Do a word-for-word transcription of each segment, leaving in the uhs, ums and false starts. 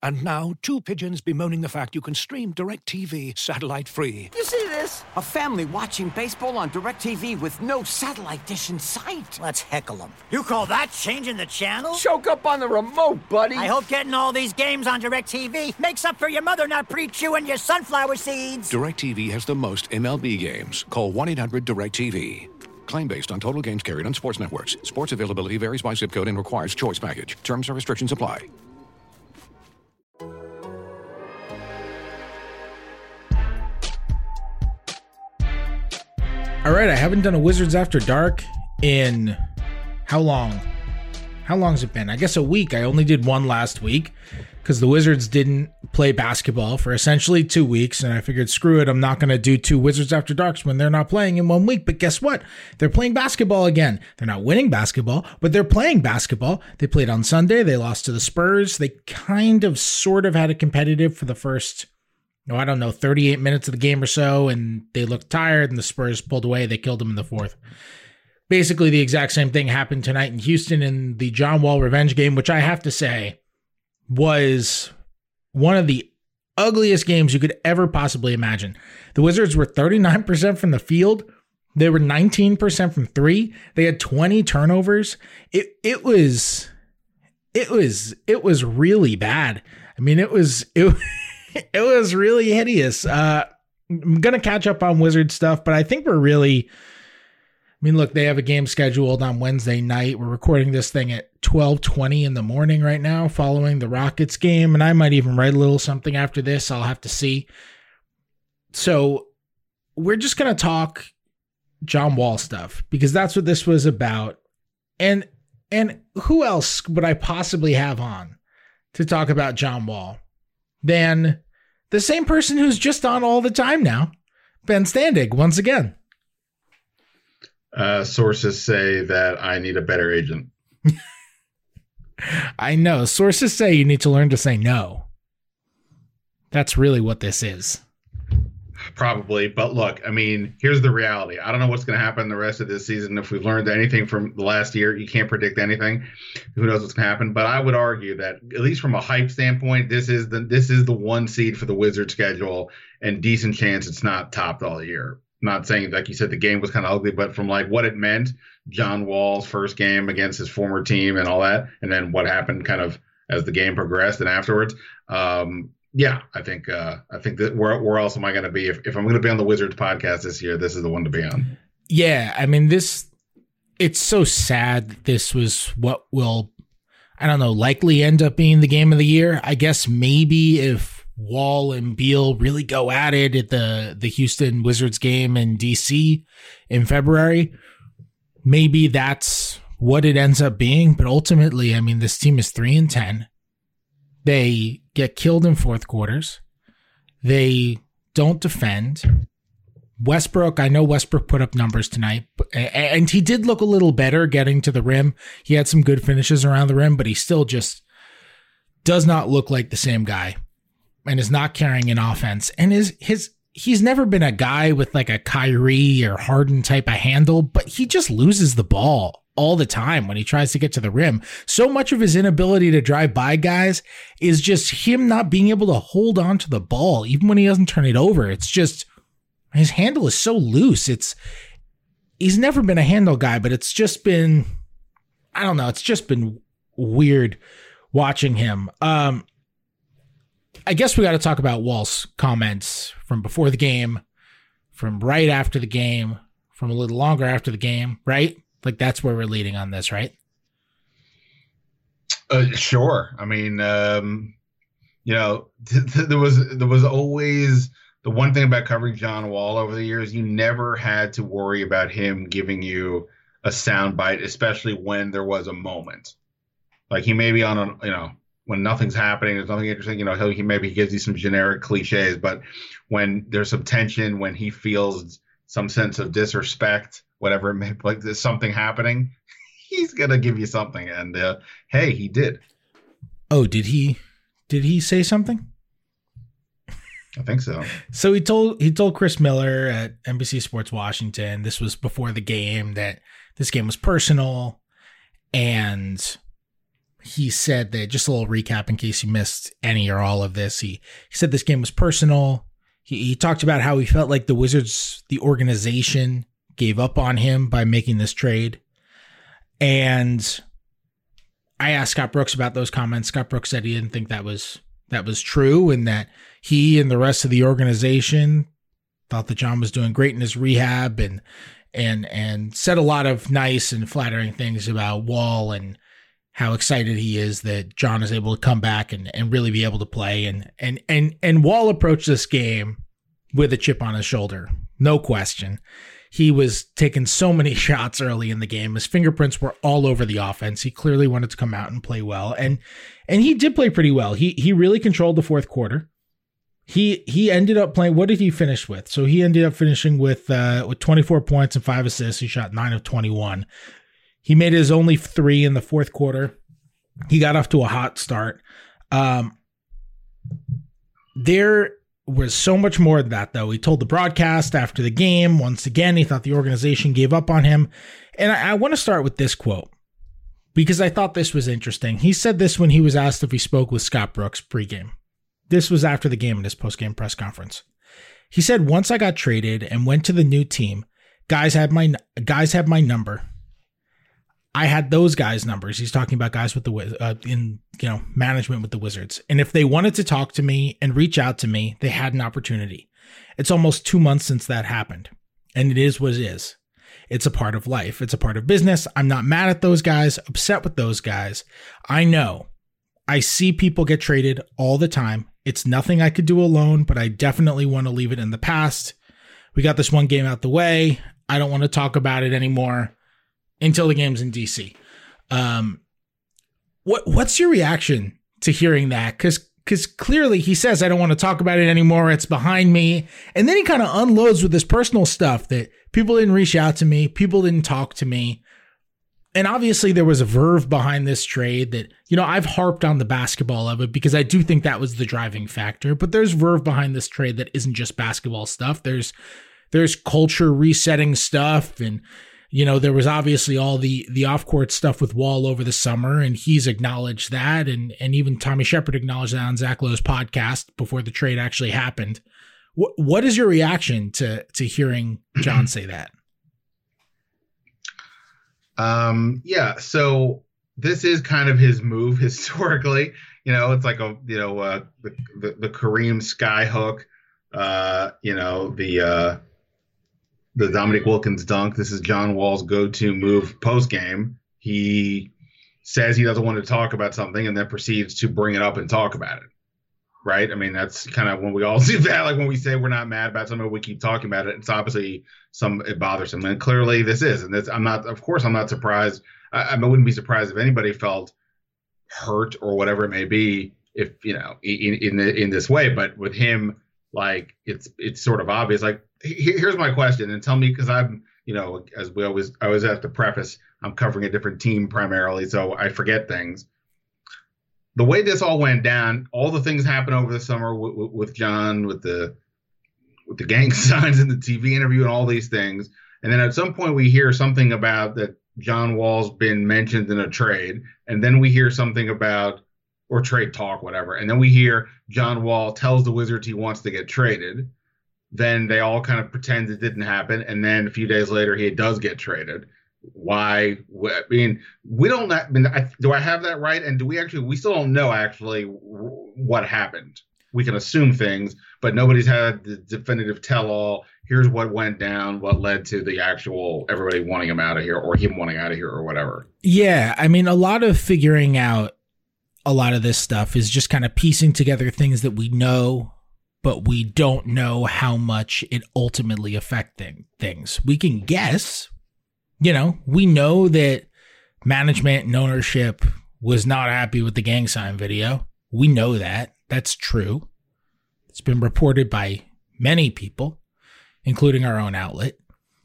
And now, two pigeons bemoaning the fact you can stream DirecTV satellite-free. You see this? A family watching baseball on DirecTV with no satellite dish in sight. Let's heckle them. You call that changing the channel? Choke up on the remote, buddy. I hope getting all these games on DirecTV makes up for your mother not pre-chewing your sunflower seeds. DirecTV has the most M L B games. Call one eight hundred direct T V. Claim based on total games carried on sports networks. Sports availability varies by zip code and requires choice package. Terms and restrictions apply. All right, I haven't done a Wizards After Dark in how long? How long has it been? I guess a week. I only did one last week because the Wizards didn't play basketball for essentially two weeks. And I figured, screw it, I'm not going to do two Wizards After Darks when they're not playing in one week. But guess what? They're playing basketball again. They're not winning basketball, but they're playing basketball. They played on Sunday. They lost to the Spurs. They kind of sort of had it competitive for the first, no, I don't know, thirty-eight minutes of the game or so. And they looked tired and the Spurs pulled away. They killed them in the fourth. Basically, the exact same thing happened tonight in Houston in the John Wall revenge game, which I have to say was one of the ugliest games you could ever possibly imagine. The Wizards were thirty-nine percent from the field. They were nineteen percent from three. They had twenty turnovers. It it was it was it was really bad. I mean, it was it, it was really hideous. Uh, I'm gonna catch up on Wizard stuff, but I think we're really. I mean, look, they have a game scheduled on Wednesday night. We're recording this thing at twelve twenty in the morning right now following the Rockets game, and I might even write a little something after this. I'll have to see. So we're just going to talk John Wall stuff because that's what this was about. And and who else would I possibly have on to talk about John Wall than the same person who's just on all the time now, Ben Standig, once again. Uh, sources say that I need a better agent. I know. Sources say you need to learn to say no. That's really what this is. Probably. But look, I mean, here's the reality. I don't know what's going to happen the rest of this season. If we've learned anything from the last year, you can't predict anything. Who knows what's going to happen? But I would argue that, at least from a hype standpoint, this is the this is the one seed for the Wizard schedule, and decent chance it's not topped all year. Not saying, like you said, the game was kind of ugly, but from like what it meant, John Wall's first game against his former team and all that, and then what happened kind of as the game progressed and afterwards. Um, yeah, I think uh, I think that where where else am I going to be if, if I'm going to be on the Wizards podcast this year? This is the one to be on. Yeah, I mean this. It's so sad that this was what will, I don't know, likely end up being the game of the year. I guess maybe if Wall and Beal really go at it at the, the Houston Wizards game in D C in February, maybe that's what it ends up being. But ultimately, I mean, this team is three and ten. They get killed in fourth quarters. They don't defend. Westbrook, I know Westbrook put up numbers tonight, and he did look a little better getting to the rim. He had some good finishes around the rim, but he still just does not look like the same guy. And is not carrying an offense. And his his he's never been a guy with like a Kyrie or Harden type of handle, but he just loses the ball all the time when he tries to get to the rim. So much of his inability to drive by guys is just him not being able to hold on to the ball, even when he doesn't turn it over. It's just his handle is so loose. It's he's never been a handle guy, but it's just been, I don't know, it's just been weird watching him. Um, I guess we got to talk about Wall's comments from before the game, from right after the game, from a little longer after the game, right? Like that's where we're leading on this, right? Uh, sure. I mean, um, you know, th- th- there was there was always the one thing about covering John Wall over the years. You never had to worry about him giving you a soundbite, especially when there was a moment. Like he may be on a, you know. When nothing's happening, there's nothing interesting, you know, he, he maybe gives you some generic cliches, but when there's some tension, when he feels some sense of disrespect, whatever it may be, like there's something happening, he's going to give you something. And uh, hey, he did. Oh, did he, did he say something? I think so. So he told, he told Chris Miller at N B C Sports Washington, this was before the game, that this game was personal and he said that, just a little recap in case you missed any or all of this. He, he said this game was personal. He, he talked about how he felt like the Wizards, the organization, gave up on him by making this trade. And I asked Scott Brooks about those comments. Scott Brooks said he didn't think that was that was true, and that he and the rest of the organization thought that John was doing great in his rehab, and and and said a lot of nice and flattering things about Wall and how excited he is that John is able to come back and, and really be able to play. And and and and Wall approached this game with a chip on his shoulder, no question. He was taking so many shots early in the game. His fingerprints were all over the offense. He clearly wanted to come out and play well. And and he did play pretty well. He he really controlled the fourth quarter. He he ended up playing, what did he finish with? So he ended up finishing with uh, with twenty-four points and five assists. He shot nine of twenty-one. He made his only three in the fourth quarter. He got off to a hot start. Um, there was so much more than that, though. He told the broadcast after the game, once again, he thought the organization gave up on him. And I, I want to start with this quote, because I thought this was interesting. He said this when he was asked if he spoke with Scott Brooks pregame. This was after the game in his postgame press conference. He said, once I got traded and went to the new team, guys had my guys had my number. I had those guys' numbers. He's talking about guys with the uh, in you know management with the Wizards. And if they wanted to talk to me and reach out to me, they had an opportunity. It's almost two months since that happened. And it is what it is. It's a part of life. It's a part of business. I'm not mad at those guys, upset with those guys. I know. I see people get traded all the time. It's nothing I could do alone, but I definitely want to leave it in the past. We got this one game out the way. I don't want to talk about it anymore until the game's in D C. Um, what what's your reaction to hearing that? Because because clearly he says, I don't want to talk about it anymore. It's behind me. And then he kind of unloads with this personal stuff that people didn't reach out to me. People didn't talk to me. And obviously there was a verve behind this trade that, you know, I've harped on the basketball of it because I do think that was the driving factor. But there's verve behind this trade that isn't just basketball stuff. There's there's culture resetting stuff, and you know, there was obviously all the the off-court stuff with Wall over the summer, and he's acknowledged that, and and even Tommy Shepard acknowledged that on Zach Lowe's podcast before the trade actually happened. What what is your reaction to to hearing John say that? Um, yeah, so this is kind of his move historically. You know, it's like a you know uh, the, the the Kareem skyhook, uh, you know the. Uh, The Dominique Wilkins dunk. This is John Wall's go-to move post-game. He says he doesn't want to talk about something and then proceeds to bring it up and talk about it. Right? I mean, that's kind of when we all do that. Like when we say we're not mad about something, we keep talking about it. It's obviously some it bothers him. And clearly this is. And this, I'm not, of course, I'm not surprised. I, I wouldn't be surprised if anybody felt hurt or whatever it may be if, you know, in in, the, in this way. But with him, like, it's it's sort of obvious. Like, here's my question, and tell me, because I'm, you know, as we always, I always have to preface, I'm covering a different team primarily, so I forget things. The way this all went down, all the things happened over the summer with, with John, with the with the gang signs and the T V interview and all these things, and then at some point we hear something about that John Wall's been mentioned in a trade, and then we hear something about, or trade talk, whatever, and then we hear John Wall tells the Wizards he wants to get traded. Then they all kind of pretend it didn't happen, and then a few days later he does get traded. Why? I mean, we don't. I mean, I, do I have that right? And do we actually? We still don't know actually what happened. We can assume things, but nobody's had the definitive tell-all. Here's what went down. What led to the actual everybody wanting him out of here, or him wanting out of here, or whatever. Yeah, I mean, a lot of figuring out a lot of this stuff is just kind of piecing together things that we know, but we don't know how much it ultimately affecting things. We can guess, you know, we know that management and ownership was not happy with the gang sign video. We know that. That's true. It's been reported by many people, including our own outlet.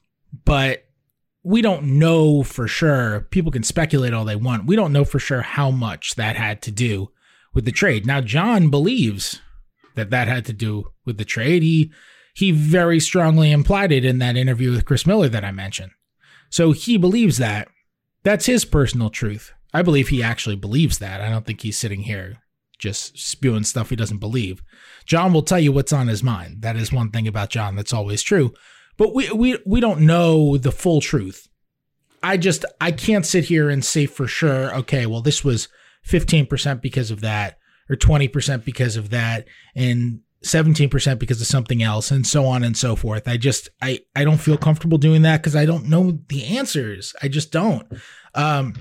But we don't know for sure. People can speculate all they want. We don't know for sure how much that had to do with the trade. Now, John believes that that had to do with the trade. He he very strongly implied it in that interview with Chris Miller that I mentioned. So he believes that. That's his personal truth. I believe he actually believes that. I don't think he's sitting here just spewing stuff he doesn't believe. John will tell you what's on his mind. That is one thing about John that's always true. But we we we don't know the full truth. I just, I can't sit here and say for sure, okay, well, this was fifteen percent because of that, or twenty percent because of that, and seventeen percent because of something else, and so on and so forth. I just, I, I don't feel comfortable doing that because I don't know the answers. I just don't. Um,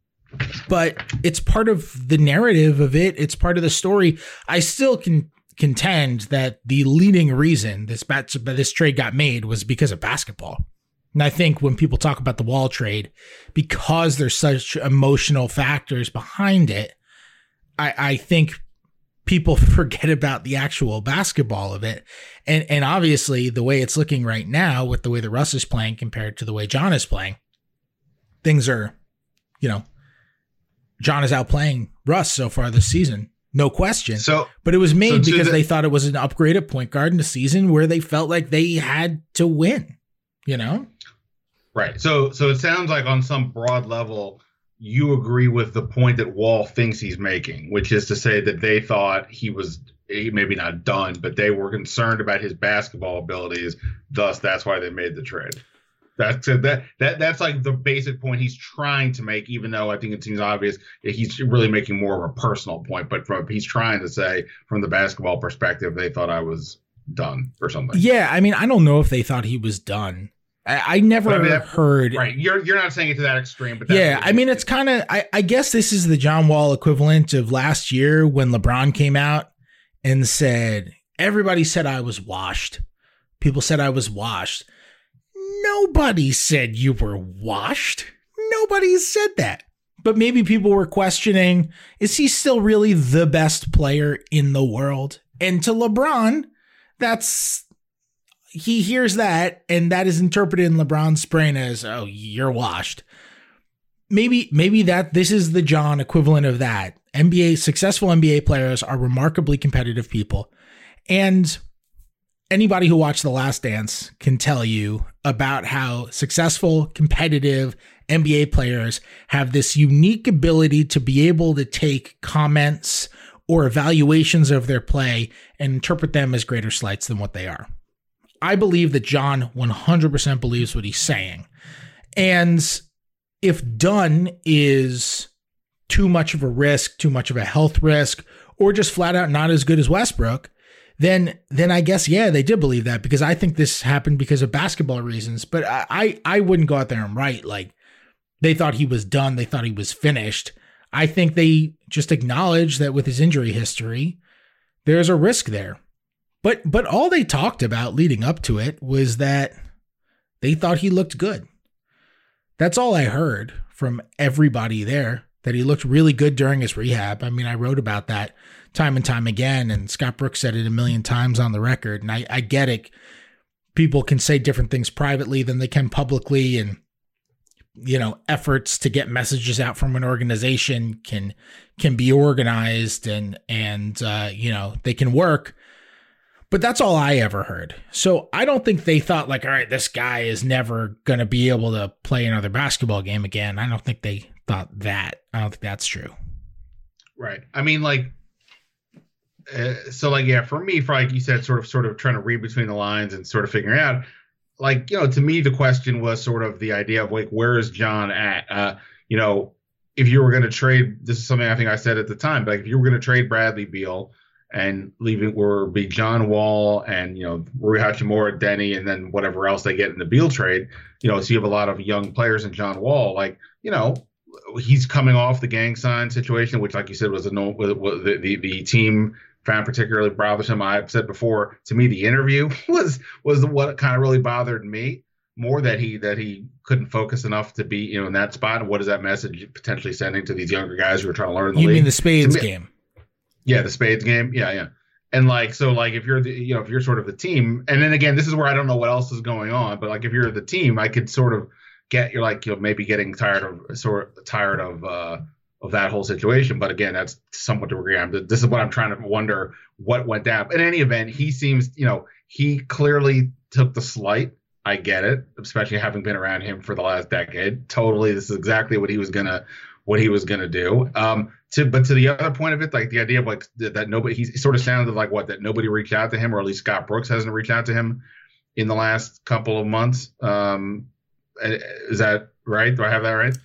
but it's part of the narrative of it. It's part of the story. I still can contend that the leading reason this bat, this trade got made was because of basketball. And I think when people talk about the Wall trade, because there's such emotional factors behind it, I, I think people forget about the actual basketball of it. And and obviously the way it's looking right now with the way that Russ is playing compared to the way John is playing, things are, you know, John is outplaying Russ so far this season. No question. So, but it was made so because the, they thought it was an upgrade at point guard in a season where they felt like they had to win, you know? Right. So so it sounds like on some broad level, you agree with the point that Wall thinks he's making, which is to say that they thought he was maybe not done, but they were concerned about his basketball abilities. Thus, that's why they made the trade. That's that that that's like the basic point he's trying to make, even though I think it seems obvious that he's really making more of a personal point. But from he's trying to say from the basketball perspective, they thought I was done or something. Yeah, I mean, I don't know if they thought he was done. I, I never I mean, that, heard. Right, you're you're not saying it to that extreme, but that's yeah, I mean, it's kind of. I, I guess this is the John Wall equivalent of last year when LeBron came out and said everybody said I was washed. People said I was washed. Nobody said you were washed. Nobody said that. But maybe people were questioning, is he still really the best player in the world? And to LeBron, that's, he hears that, and that is interpreted in LeBron's brain as, oh, you're washed. Maybe, maybe that this is the John equivalent of that. N B A, successful N B A players are remarkably competitive people. And anybody who watched The Last Dance can tell you about how successful, competitive N B A players have this unique ability to be able to take comments or evaluations of their play and interpret them as greater slights than what they are. I believe that John one hundred percent believes what he's saying. And if done is too much of a risk, too much of a health risk, or just flat out not as good as Westbrook, then then I guess, yeah, they did believe that, because I think this happened because of basketball reasons. But I, I, I wouldn't go out there and write like they thought he was done. They thought he was finished. I think they just acknowledged that with his injury history, there's a risk there. But but all they talked about leading up to it was that they thought he looked good. That's all I heard from everybody there, that he looked really good during his rehab. I mean, I wrote about that time and time again, and Scott Brooks said it a million times on the record, and I, I get it. People can say different things privately than they can publicly, and you know, efforts to get messages out from an organization can can be organized, and and uh, you know, they can work. But that's all I ever heard. So I don't think they thought like, all right, this guy is never going to be able to play another basketball game again. I don't think they thought that. I don't think that's true. Right. I mean, like, uh, so like, yeah, for me, for like you said, sort of, sort of trying to read between the lines and sort of figuring out, like, you know, to me, the question was sort of the idea of like, where is John at? Uh, you know, if you were going to trade, this is something I think I said at the time, but like, if you were going to trade Bradley Beal and leaving where be John Wall and, you know, Rui Hachimura, Denny, and then whatever else they get in the Beal trade, you know, so you have a lot of young players in John Wall, like, you know, he's coming off the gang sign situation, which, like you said, was a no, was the, the, the team found particularly bothersome. I've said before, to me, the interview was, was what kind of really bothered me more, that he, that he couldn't focus enough to be, you know, in that spot. And what is that message potentially sending to these younger guys who are trying to learn the you league? You mean the Spades me, game? Yeah, the Spades game. Yeah, yeah. And like, so like if you're the, you know, if you're sort of the team, and then again, this is where I don't know what else is going on, but like if you're the team, I could sort of get, you're like, you know, maybe getting tired of sort of tired of, uh, of that whole situation. But again, that's somewhat to agree. I'm, this is what I'm trying to wonder what went down. In any event, he seems, you know, he clearly took the slight. I get it, especially having been around him for the last decade. Totally. This is exactly what he was going to, what he was going to do. Um, to but to the other point of it, like the idea of like that, that nobody, he sort of sounded like what, that nobody reached out to him, or at least Scott Brooks hasn't reached out to him in the last couple of months. Um, is that right? Do I have that right?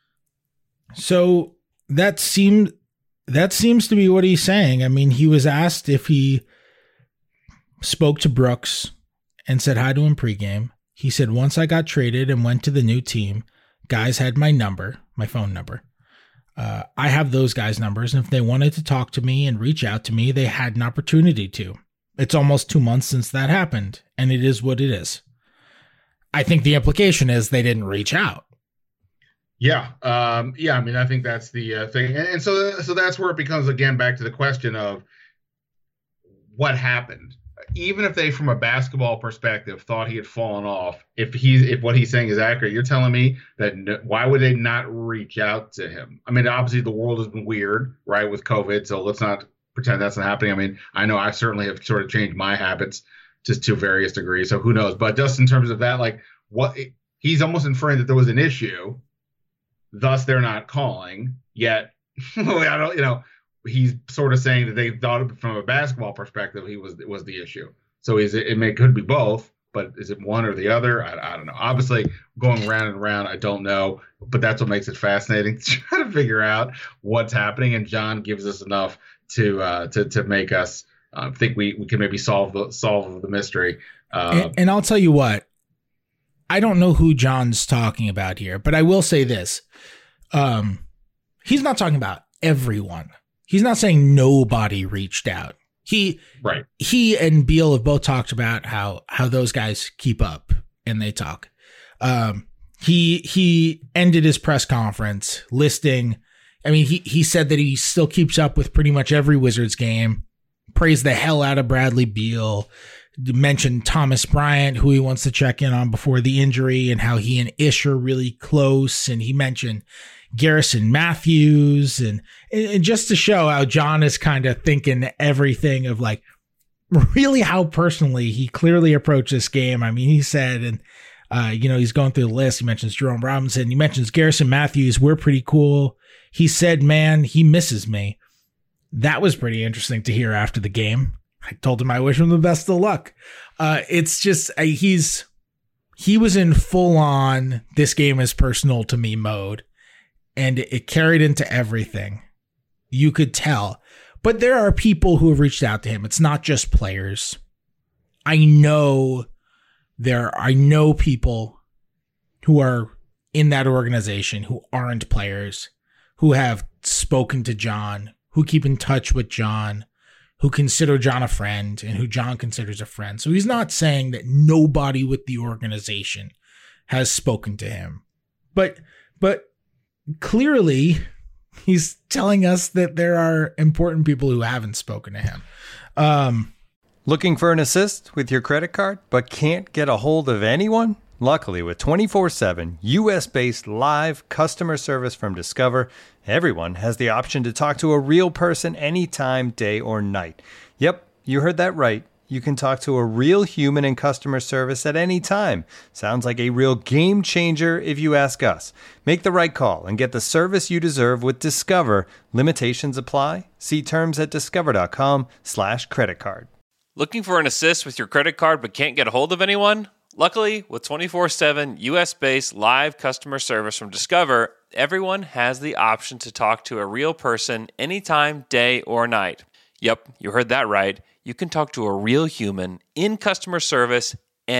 So that seemed that seems to be what he's saying. I mean, he was asked if he spoke to Brooks and said hi to him pregame. He said, once I got traded and went to the new team, guys had my number, my phone number. Uh, I have those guys' numbers, and if they wanted to talk to me and reach out to me, they had an opportunity to. It's almost two months since that happened, and it is what it is. I think the implication is they didn't reach out. Yeah, um, yeah. I mean, I think that's the uh, thing, and, and so so that's where it becomes again back to the question of what happened. Even if they, from a basketball perspective, thought he had fallen off, if he's if what he's saying is accurate, you're telling me that no, why would they not reach out to him? I mean, obviously the world has been weird, right, with COVID, so let's not pretend that's not happening. I mean, I know I certainly have sort of changed my habits just to various degrees, so who knows? But just in terms of that, like what he's almost inferring that there was an issue. Thus, they're not calling yet. I don't, you know, he's sort of saying that they thought from a basketball perspective he was was the issue. So is it? It may could be both, but is it one or the other? I, I don't know. Obviously, going round and round, I don't know. But that's what makes it fascinating to try to figure out what's happening. And John gives us enough to uh, to to make us uh, think we we can maybe solve the solve the mystery. Uh, and, and I'll tell you what. I don't know who John's talking about here, but I will say this. Um, he's not talking about everyone. He's not saying nobody reached out. He, right. He and Beal have both talked about how, how those guys keep up and they talk. Um, he, he ended his press conference listing. I mean, he, he said that he still keeps up with pretty much every Wizards game, praised the hell out of Bradley Beal, mentioned Thomas Bryant, who he wants to check in on before the injury, and how he and Ish are really close. And he mentioned Garrison Matthews, and, and just to show how John is kind of thinking everything of like really how personally he clearly approached this game. I mean, he said, and uh, you know, he's going through the list. He mentions Jerome Robinson. He mentions Garrison Matthews. We're pretty cool. He said, man, he misses me. That was pretty interesting to hear after the game. I told him I wish him the best of luck. Uh, it's just uh, he's he was in full on this game is personal to me mode, and it, it carried into everything. You could tell, but there are people who have reached out to him. It's not just players. I know there. I know people who are in that organization who aren't players, who have spoken to John, who keep in touch with John, who consider John a friend, and who John considers a friend. So he's not saying that nobody with the organization has spoken to him. But but clearly he's telling us that there are important people who haven't spoken to him. Um, Looking for an assist with your credit card, but can't get a hold of anyone? Luckily, with twenty-four seven U S-based live customer service from Discover, everyone has the option to talk to a real person anytime, day or night. Yep, you heard that right. You can talk to a real human in customer service at any time. Sounds like a real game changer if you ask us. Make the right call and get the service you deserve with Discover. Limitations apply. See terms at discover.com slash credit card. Looking for an assist with your credit card but can't get a hold of anyone? Luckily, with twenty-four seven U S-based live customer service from Discover, everyone has the option to talk to a real person anytime, day or night. Yep, you heard that right. You can talk to a real human in customer service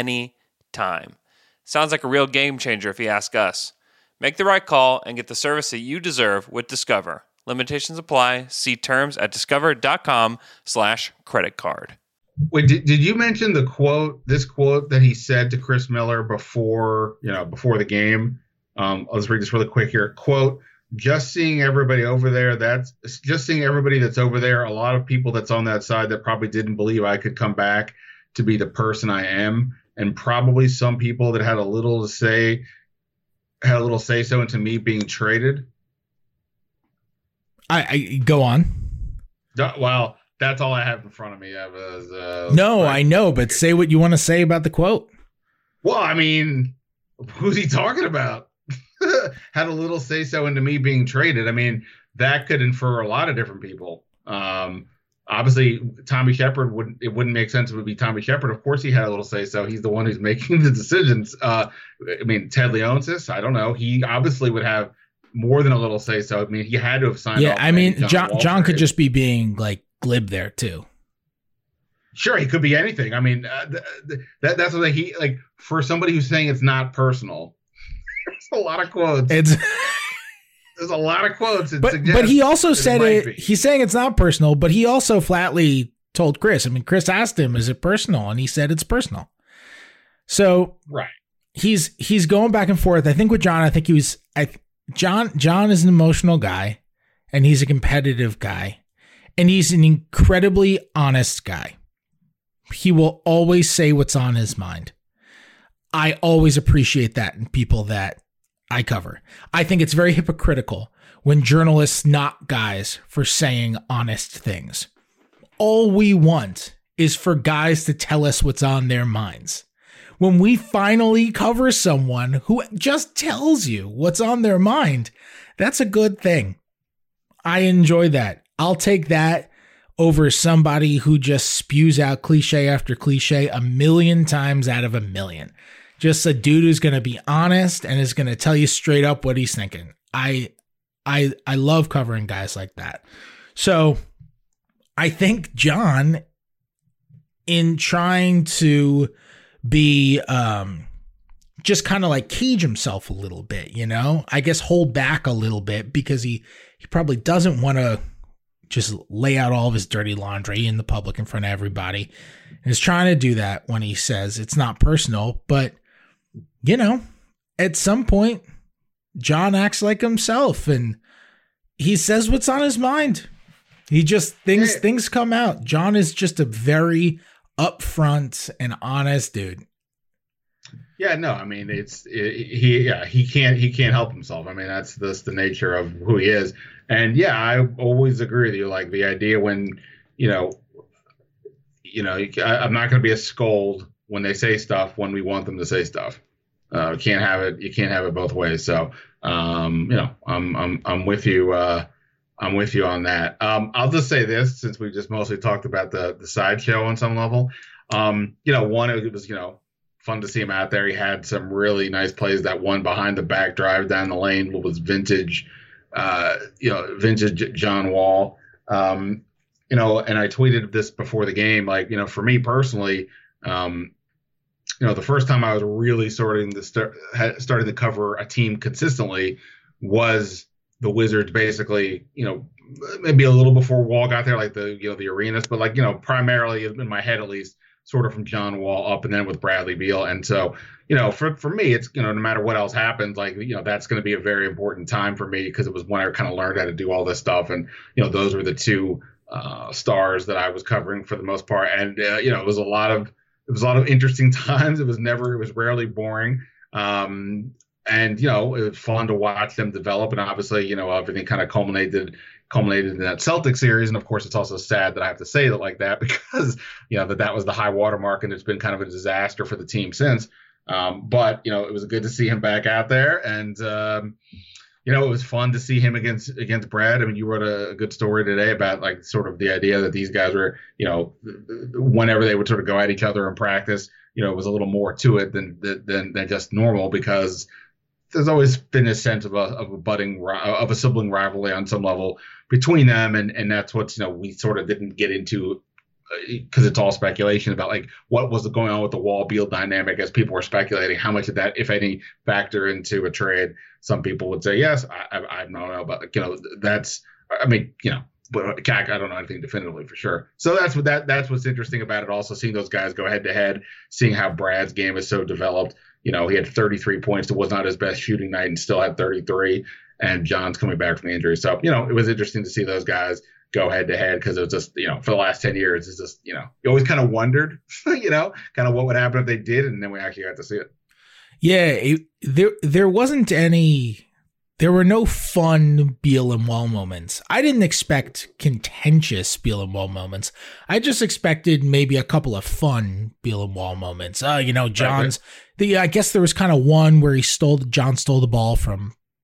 anytime. Sounds like a real game changer if you ask us. Make the right call and get the service that you deserve with Discover. Limitations apply. See terms at discover.com slash credit card. Wait, did, did you mention the quote, this quote that he said to Chris Miller before, you know, before the game? Um, I'll just read this really quick here. Quote, just seeing everybody over there, that's just seeing everybody that's over there. A lot of people that's on that side that probably didn't believe I could come back to be the person I am. And probably some people that had a little to say, had a little say so into me being traded. I, I go on. Well, that's all I have in front of me. I was, uh, no, like, I know, but say what you want to say about the quote. Well, I mean, who's he talking about? had a little say so into me being traded. I mean, that could infer a lot of different people. Um, obviously, Tommy Shepard wouldn't. It wouldn't make sense. It would be Tommy Shepard. Of course, he had a little say so. He's the one who's making the decisions. Uh, I mean, Ted Leonsis. I don't know. He obviously would have more than a little say so. I mean, he had to have signed. Yeah, off I mean, John John, Wall John could trade. just be being like glib there too. Sure, he could be anything. I mean, uh, th- th- that that's what he like for somebody who's saying it's not personal. There's a lot of quotes. It's There's a lot of quotes. It but but he also that said it. it. might be. He's saying it's not personal, but he also flatly told Chris. I mean, Chris asked him, "Is it personal?" And he said it's personal. So Right. he's he's going back and forth. I think with John, I think he was. I John John is an emotional guy, and he's a competitive guy, and he's an incredibly honest guy. He will always say what's on his mind. I always appreciate that in people that I cover. I think it's very hypocritical when journalists knock guys for saying honest things. All we want is for guys to tell us what's on their minds. When we finally cover someone who just tells you what's on their mind, that's a good thing. I enjoy that. I'll take that over somebody who just spews out cliche after cliche a million times out of a million. Just a dude who's going to be honest and is going to tell you straight up what he's thinking. I, I, I love covering guys like that. So I think John, in trying to be, um, just kind of like cage himself a little bit, you know, I guess hold back a little bit because he, he probably doesn't want to just lay out all of his dirty laundry in the public in front of everybody. And is trying to do that when he says it's not personal, but you know, at some point, John acts like himself and he says what's on his mind. He just, things, Yeah. things come out. John is just a very upfront and honest dude. Yeah, no, I mean, it's it, he, yeah, he can't, he can't help himself. I mean, that's that's the nature of who he is. And yeah, I always agree with you. Like the idea when, you know, you know, I, I'm not going to be a scold when they say stuff when we want them to say stuff. Uh, can't have it. You can't have it both ways. So, um, you know, I'm I'm I'm with you. Uh, I'm with you on that. Um, I'll just say this, since we just mostly talked about the the sideshow on some level. Um, you know, one, it was, you know, fun to see him out there. He had some really nice plays. That one behind the back drive down the lane was vintage, uh, you know, vintage John Wall. Um, you know, and I tweeted this before the game. Like, you know, for me personally, um, you know, the first time I was really starting to start starting to cover a team consistently was the Wizards. Basically, you know, maybe a little before Wall got there, like the you know the arenas, but like you know, primarily in my head at least, sort of from John Wall up and then with Bradley Beal. And so, you know, for for me, it's you know, no matter what else happens, like you know, that's going to be a very important time for me because it was when I kind of learned how to do all this stuff, and you know, those were the two uh, stars that I was covering for the most part, and uh, you know, it was a lot of. It was a lot of interesting times. It was never, it was rarely boring. Um, and, you know, it was fun to watch them develop. And obviously, you know, everything kind of culminated, culminated in that Celtic series. And of course, it's also sad that I have to say that like that because, you know, that that was the high watermark and it's been kind of a disaster for the team since. Um, but, you know, it was good to see him back out there. And, um, you know, it was fun to see him against against Brad. I mean, you wrote a, a good story today about like sort of the idea that these guys were, you know, whenever they would sort of go at each other in practice, you know, it was a little more to it than than than just normal because there's always been a sense of a of a budding of a sibling rivalry on some level between them, and and that's what you know we sort of didn't get into. Because it's all speculation about like what was going on with the Wall Beal dynamic as people were speculating how much of that, if any, factor into a trade. Some people would say yes. I I, I don't know, but you know that's I mean you know but I don't know anything definitively for sure. So that's what that that's what's interesting about it. Also seeing those guys go head to head, seeing how Brad's game is so developed. You know he had thirty-three points. It was not his best shooting night and still had thirty-three. And John's coming back from the injury. So you know it was interesting to see those guys go head to head because it was just, you know, for the last ten years, it's just, you know, you always kind of wondered, you know, kind of what would happen if they did. And then we actually got to see it. Yeah. It, there, there wasn't any, there were no fun Beal and Wall moments. I didn't expect contentious Beal and Wall moments. I just expected maybe a couple of fun Beal and Wall moments. Uh, you know, John's, the, I guess there was kind of one where he stole, John stole the ball from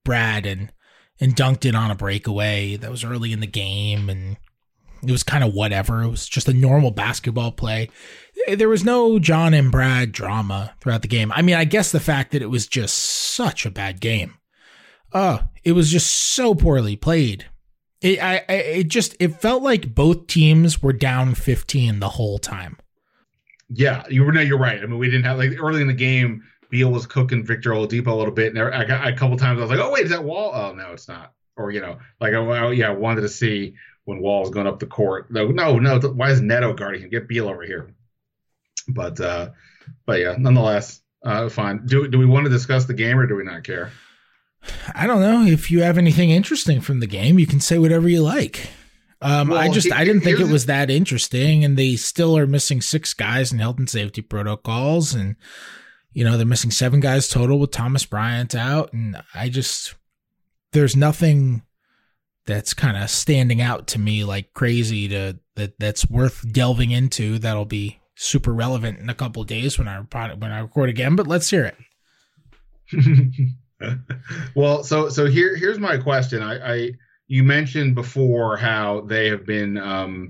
Brad and and dunked it on a breakaway that was early in the game, and it was kind of whatever. It was just a normal basketball play. There was no John and Brad drama throughout the game. I mean, I guess the fact that it was just such a bad game. Uh, it was just so poorly played. It, I, I, it just, it felt like both teams were down fifteen the whole time. Yeah, you were, no, you're right. I mean, we didn't have, like, early in the game, Beal was cooking Victor Oladipo a little bit, and I got a couple times I was like, oh, wait, is that Wall? Oh, no, it's not. Or, you know, like, I, yeah, I wanted to see when Wall was going up the court. No, no, no, why is Neto guarding him? Get Beal over here. But, uh, but yeah, nonetheless, uh, fine. Do, do we want to discuss the game, or do we not care? I don't know. If you have anything interesting from the game, you can say whatever you like. Um, well, I just, I didn't think it was that interesting, and they still are missing six guys in health and safety protocols, and, you know, they're missing seven guys total with Thomas Bryant out, and I just, there's nothing that's kind of standing out to me like crazy to that that's worth delving into. That'll be super relevant in a couple of days when I when I record again, but let's hear it. Well, so so here here's my question. I, I you mentioned before how they have been, um,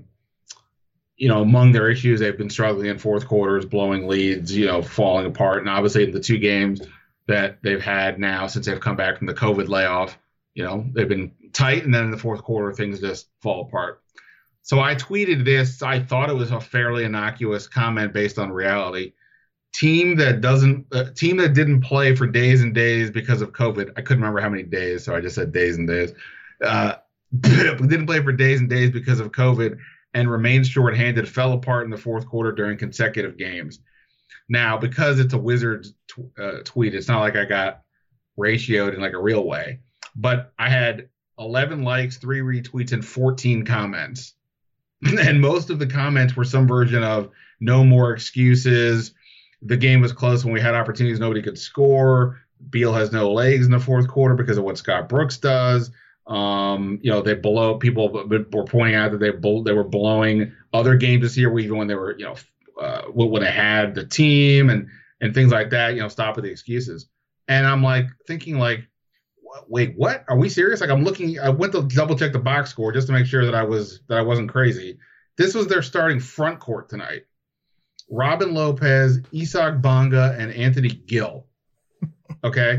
you know, among their issues, they've been struggling in fourth quarters, blowing leads, you know, falling apart. And obviously the two games that they've had now since they've come back from the COVID layoff, you know, they've been tight. And then in the fourth quarter, things just fall apart. So I tweeted this. I thought it was a fairly innocuous comment based on reality. Team that doesn't, uh, team that didn't play for days and days because of COVID. I couldn't remember how many days, so I just said days and days. Uh, didn't play for days and days because of COVID and remained shorthanded, fell apart in the fourth quarter during consecutive games. Now, because it's a Wizards t- uh, tweet, it's not like I got ratioed in like a real way, but I had eleven likes, three retweets, and fourteen comments. And most of the comments were some version of no more excuses. The game was close when we had opportunities. Nobody could score. Beal has no legs in the fourth quarter because of what Scott Brooks does. Um, you know, they blow people were pointing out that they they were blowing other games this year, even when they were, you know, uh, when they had the team and and things like that. You know, stop with the excuses. And I'm like thinking like, wait, what? Are we serious? Like I'm looking. I went to double check the box score just to make sure that I was that I wasn't crazy. This was their starting front court tonight. Robin Lopez, Isak Bonga, and Anthony Gill. Okay.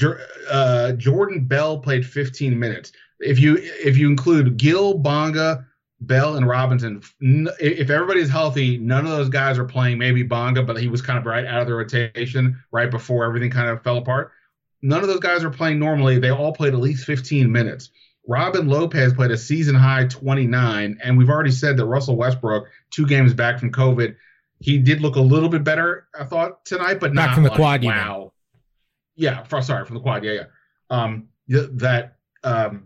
Uh, Jordan Bell played fifteen minutes. If you if you include Gill, Bonga, Bell, and Robinson, if everybody's healthy, none of those guys are playing. Maybe Bonga, but he was kind of right out of the rotation right before everything kind of fell apart. None of those guys are playing normally. They all played at least fifteen minutes. Robin Lopez played a season high twenty-nine, and we've already said that Russell Westbrook, two games back from COVID, he did look a little bit better, I thought, tonight, but not not from the like, quad. Wow. Even. Yeah, for, sorry, from the quad. Yeah, yeah. Um, that, um,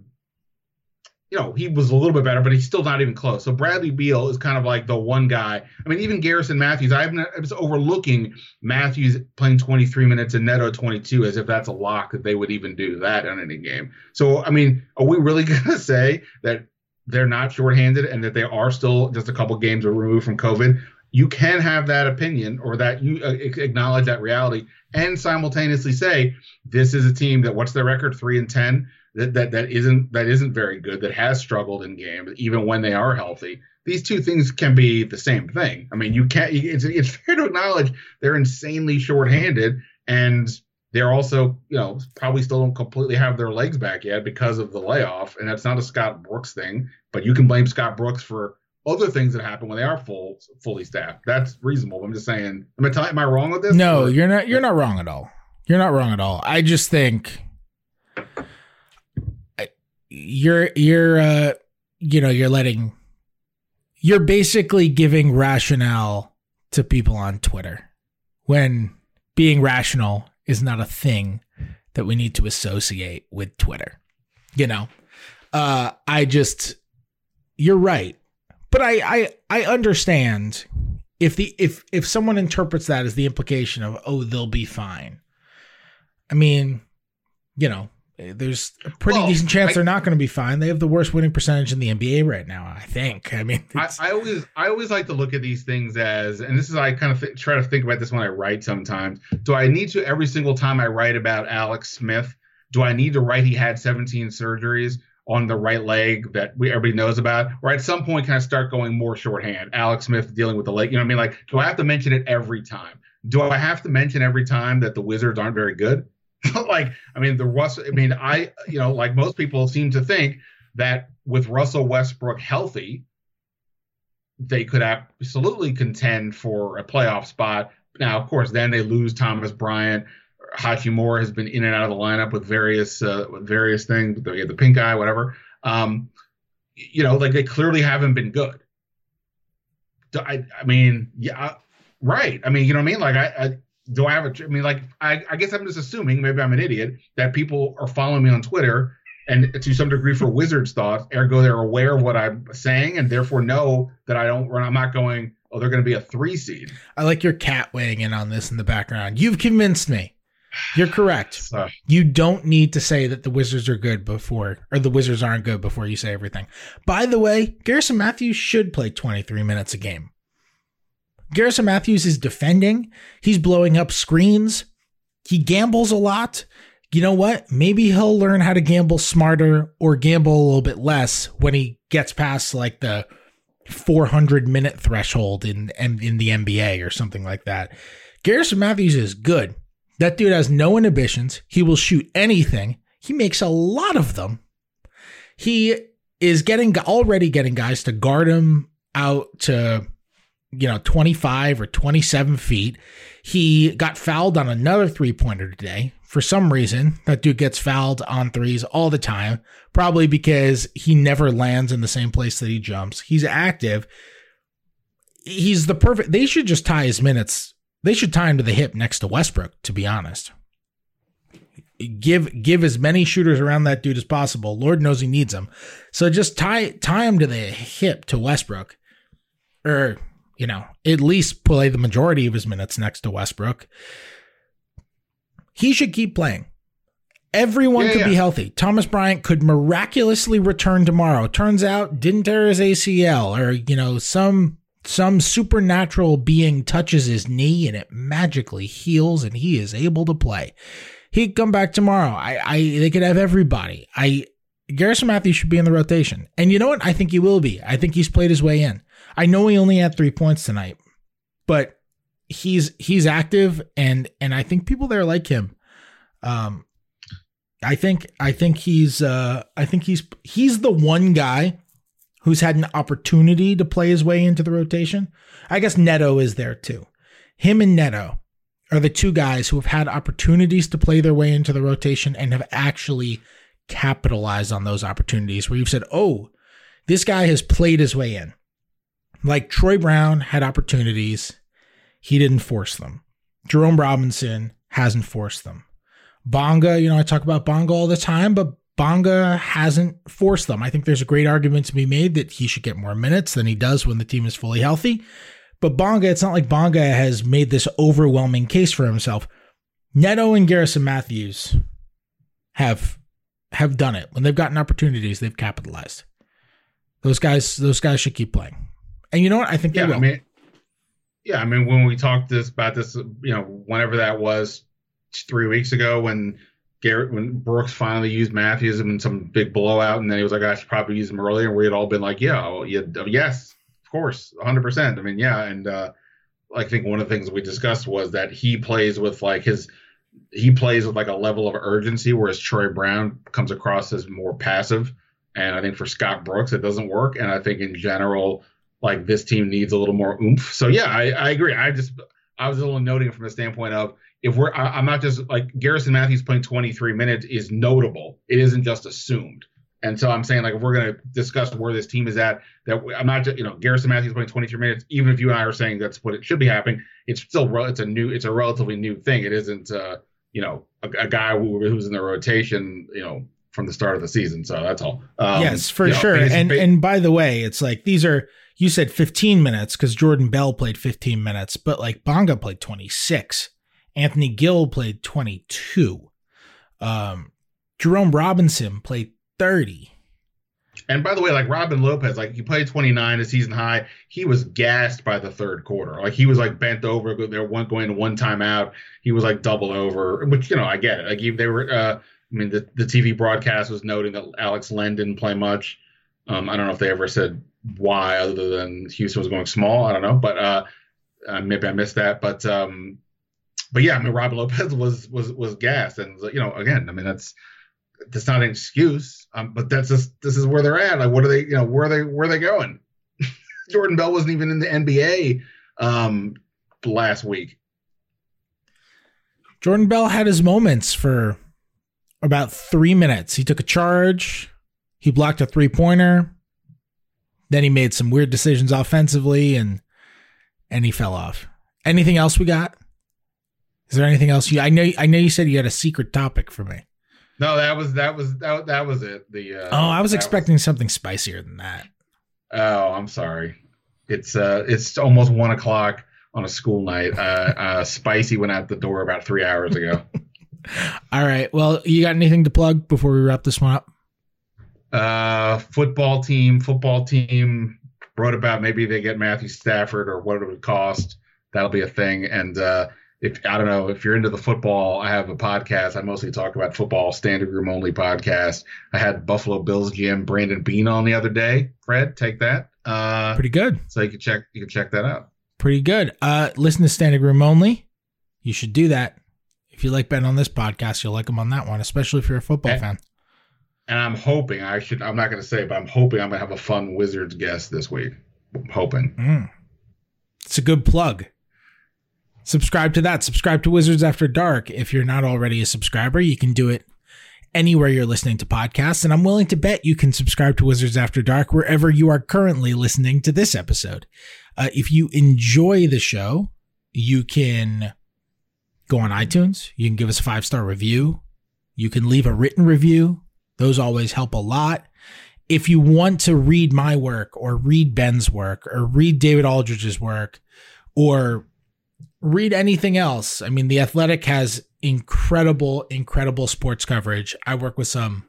you know, he was a little bit better, but he's still not even close. So Bradley Beal is kind of like the one guy. I mean, even Garrison Matthews, I, haven't, I was overlooking Matthews playing twenty-three minutes and Neto twenty-two as if that's a lock that they would even do that in any game. So, I mean, are we really going to say that they're not shorthanded and that they are still just a couple games removed from COVID? You can have that opinion or that you uh, acknowledge that reality and simultaneously say this is a team that what's their record three and ten that that that isn't that isn't very good, that has struggled in games even when they are healthy. These two things can be the same thing. I mean, you can't. It's it's fair to acknowledge they're insanely shorthanded and they're also, you know, probably still don't completely have their legs back yet because of the layoff. And that's not a Scott Brooks thing, but you can blame Scott Brooks for other things that happen when they are full, fully staffed. That's reasonable. I'm just saying. Am I, t- am I wrong with this? No, or? you're not. You're not wrong at all. You're not wrong at all. I just think you're you're uh, you know you're letting you're basically giving rationale to people on Twitter when being rational is not a thing that we need to associate with Twitter. You know, uh, I just you're right. But I, I I understand if the if if someone interprets that as the implication of, oh, they'll be fine. I mean, you know, there's a pretty well, decent chance I, they're not going to be fine. They have the worst winning percentage in the N B A right now, I think. I mean, I, I always I always like to look at these things as, and this is I kind of th- try to think about this when I write sometimes. Do I need to every single time I write about Alex Smith? Do I need to write he had seventeen surgeries on the right leg that we everybody knows about? Or at some point, can I start going more shorthand? Alex Smith dealing with the leg. You know what I mean? Like, do I have to mention it every time? Do I have to mention every time that the Wizards aren't very good? Like, I mean, the Russell, I mean, I, you know, like most people seem to think that with Russell Westbrook healthy, they could absolutely contend for a playoff spot. Now, of course, then they lose Thomas Bryant. Hachimura has been in and out of the lineup with various uh, with various things. They had the pink eye, whatever. Um, you know, like they clearly haven't been good. I, I mean, yeah, right. I mean, you know what I mean? Like, I, I do I have a, I mean, like, I, I guess I'm just assuming, maybe I'm an idiot, that people are following me on Twitter and to some degree for Wizards thoughts, ergo they're aware of what I'm saying and therefore know that I don't, I'm not going, oh, they're going to be a three seed. I like your cat weighing in on this in the background. You've convinced me. You're correct. So, you don't need to say that the Wizards are good before, or the Wizards aren't good before you say everything. By the way, Garrison Matthews should play twenty-three minutes a game. Garrison Matthews is defending. He's blowing up screens. He gambles a lot. You know what? Maybe he'll learn how to gamble smarter or gamble a little bit less when he gets past like the four hundred minute threshold in, in the N B A or something like that. Garrison Matthews is good. That dude has no inhibitions. He will shoot anything. He makes a lot of them. He is getting already getting guys to guard him out to, you know, twenty-five or twenty-seven feet. He got fouled on another three-pointer today. For some reason, that dude gets fouled on threes all the time, probably because he never lands in the same place that he jumps. He's active. He's the perfect, they should just tie his minutes. They should tie him to the hip next to Westbrook, to be honest. Give give as many shooters around that dude as possible. Lord knows he needs them. So just tie tie him to the hip to Westbrook. Or, you know, at least play the majority of his minutes next to Westbrook. He should keep playing. Everyone yeah, could yeah. be healthy. Thomas Bryant could miraculously return tomorrow. Turns out, didn't tear his A C L or, you know, some... Some supernatural being touches his knee and it magically heals and he is able to play. He could come back tomorrow. I, I, they could have everybody. I, Garrison Matthews should be in the rotation. And you know what? I think he will be. I think he's played his way in. I know he only had three points tonight, but he's, he's active and, and I think people there like him. Um, I think, I think he's, uh, I think he's, he's the one guy who's had an opportunity to play his way into the rotation. I guess Neto is there too. Him and Neto are the two guys who have had opportunities to play their way into the rotation and have actually capitalized on those opportunities where you've said, oh, this guy has played his way in. Like Troy Brown had opportunities. He didn't force them. Jerome Robinson hasn't forced them. Bonga, you know, I talk about Bonga all the time, but Bonga hasn't forced them. I think there's a great argument to be made that he should get more minutes than he does when the team is fully healthy. But Bonga, it's not like Bonga has made this overwhelming case for himself. Neto and Garrison Matthews have have done it. When they've gotten opportunities, they've capitalized. Those guys, those guys should keep playing. And you know what? I think yeah, they will. I mean, yeah, I mean, when we talked this about this, you know, whenever that was three weeks ago when Garrett, when Brooks finally used Matthews in some big blowout, and then he was like, I should probably use him earlier. And we had all been like, yeah, well, yeah, yes, of course, one hundred percent. I mean, yeah. And uh, I think one of the things we discussed was that he plays with like his, he plays with like a level of urgency, whereas Troy Brown comes across as more passive. And I think for Scott Brooks, it doesn't work. And I think in general, like this team needs a little more oomph. So yeah, I, I agree. I just, I was a little noting from the standpoint of, if we're, I, I'm not just like Garrison Matthews playing twenty-three minutes is notable. It isn't just assumed. And so I'm saying, like, if we're going to discuss where this team is at, that I'm not just, you know, Garrison Matthews playing twenty-three minutes, even if you and I are saying that's what it should be happening, it's still, it's a new, it's a relatively new thing. It isn't, uh, you know, a, a guy who, who's in the rotation, you know, from the start of the season. So that's all. Um, yes, for you know, sure. And, and by the way, it's like, these are, you said fifteen minutes because Jordan Bell played fifteen minutes, but like Bonga played twenty-six. Anthony Gill played twenty-two. Um, Jerome Robinson played thirty. And by the way, like Robin Lopez, like he played twenty-nine a season high. He was gassed by the third quarter. Like he was like bent over. They were one going to one timeout. He was like doubled over, which, you know, I get it. Like he, they were, uh, mean, the, the T V broadcast was noting that Alex Len didn't play much. Um, I don't know if they ever said why, other than Houston was going small. I don't know, but uh, uh, maybe I missed that. But um, but yeah, I mean, Robin Lopez was was was gassed, and you know, again, I mean, that's that's not an excuse, um, but that's just this is where they're at. Like, what are they? You know, where are they? Where are they going? Jordan Bell wasn't even in the N B A um, last week. Jordan Bell had his moments for about three minutes. He took a charge. He blocked a three-pointer. Then he made some weird decisions offensively, and and he fell off. Anything else we got? Is there anything else? You, I know. I know you said you had a secret topic for me. No, that was that was that, that was it. The uh, oh, I was expecting was... something spicier than that. Oh, I'm sorry. It's uh, it's almost one o'clock on a school night. Uh, uh, Spicy went out the door about three hours ago. All right. Well, you got anything to plug before we wrap this one up? Uh, football team, football team wrote about maybe they get Matthew Stafford or what it would cost. That'll be a thing. And uh, if I don't know if you're into the football, I have a podcast. I mostly talk about football, standing room only podcast. I had Buffalo Bills G M Brandon Beane on the other day. Fred, take that. Uh, Pretty good. So you can check you can check that out. Pretty good. Uh, listen to Standing Room Only. You should do that. If you like Ben on this podcast, you'll like him on that one, especially if you're a football and, fan. And I'm hoping I should. I'm not going to say, but I'm hoping I'm going to have a fun Wizards guest this week. I'm hoping. Mm. It's a good plug. Subscribe to that. Subscribe to Wizards After Dark. If you're not already a subscriber, you can do it anywhere you're listening to podcasts. And I'm willing to bet you can subscribe to Wizards After Dark wherever you are currently listening to this episode. Uh, if you enjoy the show, you can go on iTunes. You can give us a five-star review. You can leave a written review. Those always help a lot. If you want to read my work or read Ben's work or read David Aldridge's work or read anything else, I mean, The Athletic has incredible, incredible sports coverage. I work with some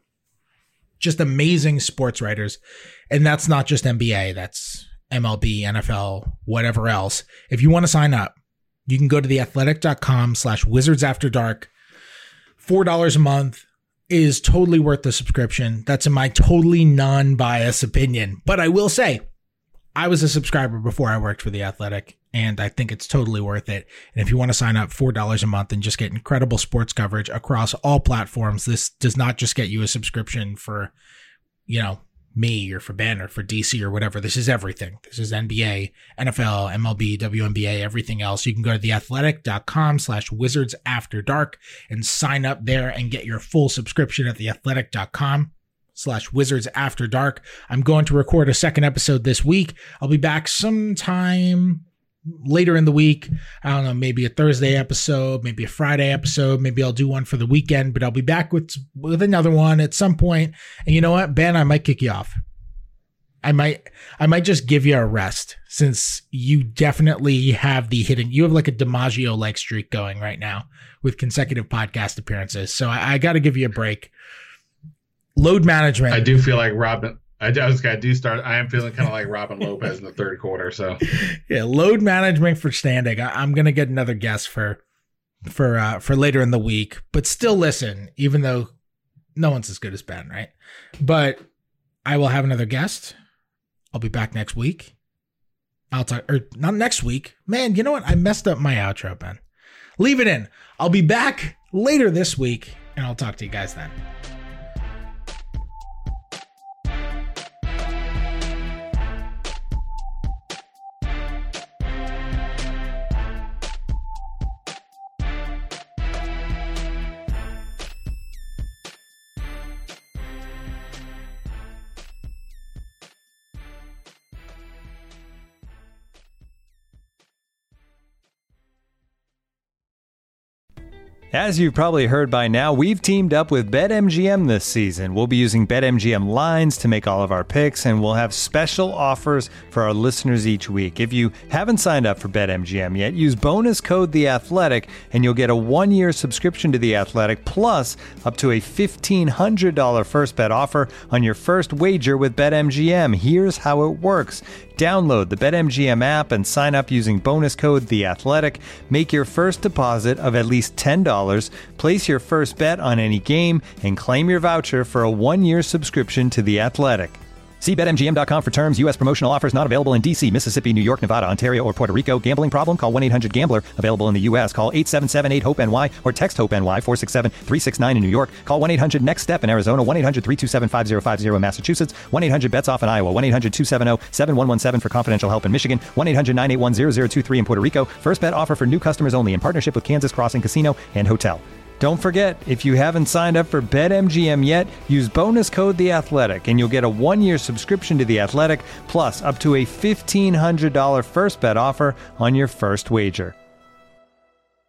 just amazing sports writers, and that's not just N B A. That's M L B, N F L, whatever else. If you want to sign up, you can go to theathletic.com slash wizards after dark. four dollars a month is totally worth the subscription. That's in my totally non-biased opinion. But I will say, I was a subscriber before I worked for The Athletic, and I think it's totally worth it. And if you want to sign up four dollars a month and just get incredible sports coverage across all platforms, this does not just get you a subscription for, you know, me or for Ben or for D C or whatever. This is everything. This is N B A, N F L, M L B, W N B A, everything else. You can go to theathletic.com slash wizards after dark and sign up there and get your full subscription at theathletic.com slash wizards after dark. I'm going to record a second episode this week. I'll be back sometime later in the week. I don't know, maybe a Thursday episode, maybe a Friday episode. Maybe I'll do one for the weekend, but I'll be back with, with another one at some point. And you know what, Ben, I might kick you off. I might, I might just give you a rest since you definitely have the hidden, you have like a DiMaggio-like streak going right now with consecutive podcast appearances. So I, I got to give you a break. Load management. I do feel like Robin. I do, I do start. I am feeling kind of like Robin Lopez in the third quarter. So yeah, load management for standing. I, I'm gonna get another guest for for uh, for later in the week, but still listen. Even though no one's as good as Ben, right? But I will have another guest. I'll be back next week. I'll talk, or not next week. Man, you know what? I messed up my outro, Ben. Leave it in. I'll be back later this week, and I'll talk to you guys then. As you've probably heard by now, we've teamed up with BetMGM this season. We'll be using BetMGM lines to make all of our picks, and we'll have special offers for our listeners each week. If you haven't signed up for BetMGM yet, use bonus code The Athletic, and you'll get a one-year subscription to The Athletic, plus up to a fifteen hundred dollars first bet offer on your first wager with BetMGM. Here's how it works. Download the BetMGM app and sign up using bonus code THEATHLETIC. Make your first deposit of at least ten dollars, place your first bet on any game, and claim your voucher for a one-year subscription to The Athletic. See Bet M G M dot com for terms. U S promotional offers not available in D C, Mississippi, New York, Nevada, Ontario, or Puerto Rico. Gambling problem? Call one eight hundred gambler. Available in the U S. Call eight seven seven eight hope N Y or text HOPE-NY four six seven three six nine in New York. Call one eight hundred next step in Arizona. one eight hundred three two seven five zero five zero in Massachusetts. one eight hundred bets off in Iowa. one eight hundred two seven zero seven one one seven for confidential help in Michigan. one eight hundred nine eight one zero zero two three in Puerto Rico. First bet offer for new customers only in partnership with Kansas Crossing Casino and Hotel. Don't forget, if you haven't signed up for BetMGM yet, use bonus code THEATHLETIC and you'll get a one-year subscription to The Athletic, plus up to a fifteen hundred dollars first bet offer on your first wager.